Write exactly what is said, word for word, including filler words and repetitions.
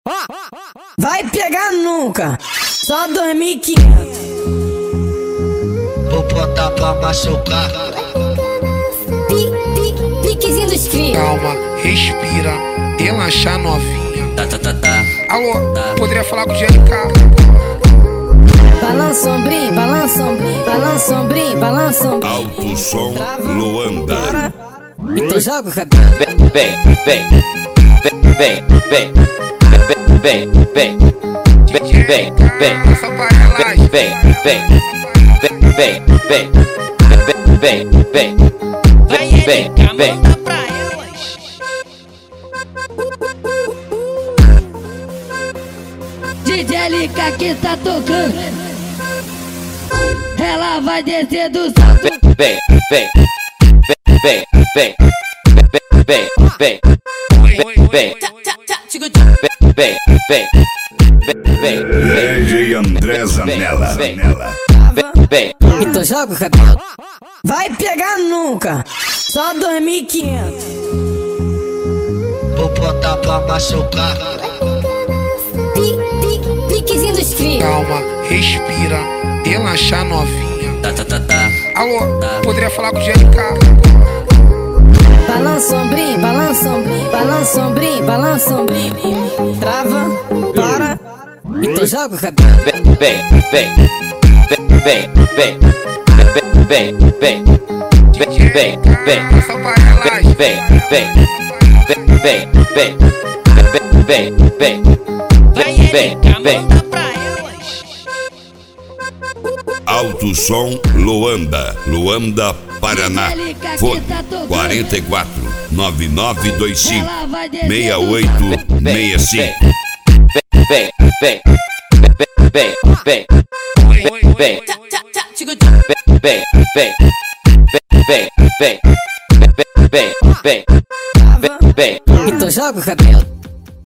Vai pegar nunca, só dois mil e quinhentos. Vou botar pra machucar. Piquezinho dos crios. Calma, respira, relaxa novinha. Tá, tá, tá, tá. Alô, Tá. poderia falar com o G L K? Balança ombrinho, balança ombrinho, balança ombrinho, balança ombrinho. Alto som Luanda. Então joga o cabelo. Vem, vem, vem, vem, vem, vem, vem, vem, vem, vem, Essa aparelhagem. vem, vem, vem, vem, vem, vem, vem, vem, vem, vem. D J L K que tá tocando, ela vai descer do salto. Vem, vem, vem, vem, vem, vem, vem, vem, vem, vem, vem, vem, D J André Zanella. Zanella. vem. Então joga o cabelo. Vai pegar nunca, só dois mil e quinhentos. Vou botar pra machucar. Piquezinho dos crios. Calma, respira, relaxa novinha. Tá, tá, tá, tá. Alô, Tá. poderia falar com o G L K? Balança ombrinho, balança ombrinho, balança ombrinho, balança ombrinho. Trava, para, então joga o cabelo. Vem, vem, vem, vem, vem, vem, vem, vem, vem, vem, Essa aparelhagem. vem, vem, vem, vem, vem, vem, vem, vem, vem. Alto som Luanda. Luanda, Paraná. Fone quarenta e quatro, nove nove dois cinco, seis oito seis cinco. Vem, vem, vem, vem, vem, vem, vem, vem, vem, vem, vem, vem, vem, vem. Então joga o cabelo.